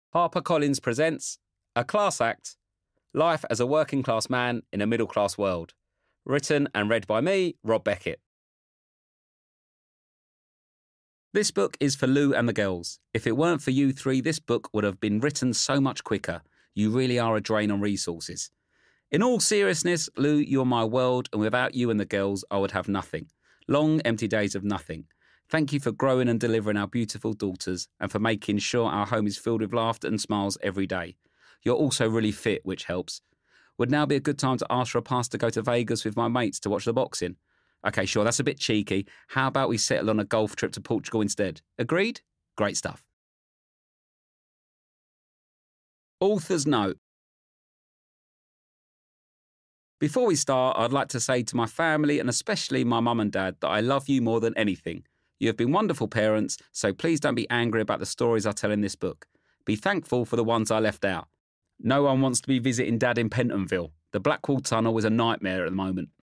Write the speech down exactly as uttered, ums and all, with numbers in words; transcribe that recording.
HarperCollins presents A Class Act, Life as a Working Class Man in a Middle Class World. Written and read by me, Rob Beckett. This book is for Lou and the girls. If it weren't for you three, this book would have been written so much quicker. You really are a drain on resources. In all seriousness, Lou, you're my world, and without you and the girls, I would have nothing. Long, empty days of nothing. Thank you for growing and delivering our beautiful daughters and for making sure our home is filled with laughter and smiles every day. You're also really fit, which helps. Would now be a good time to ask for a pass to go to Vegas with my mates to watch the boxing? OK, sure, that's a bit cheeky. How about we settle on a golf trip to Portugal instead? Agreed? Great stuff. Author's note. Before we start, I'd like to say to my family and especially my mum and dad that I love you more than anything. You have been wonderful parents, so please don't be angry about the stories I tell in this book. Be thankful for the ones I left out. No one wants to be visiting Dad in Pentonville. The Blackwall Tunnel is a nightmare at the moment.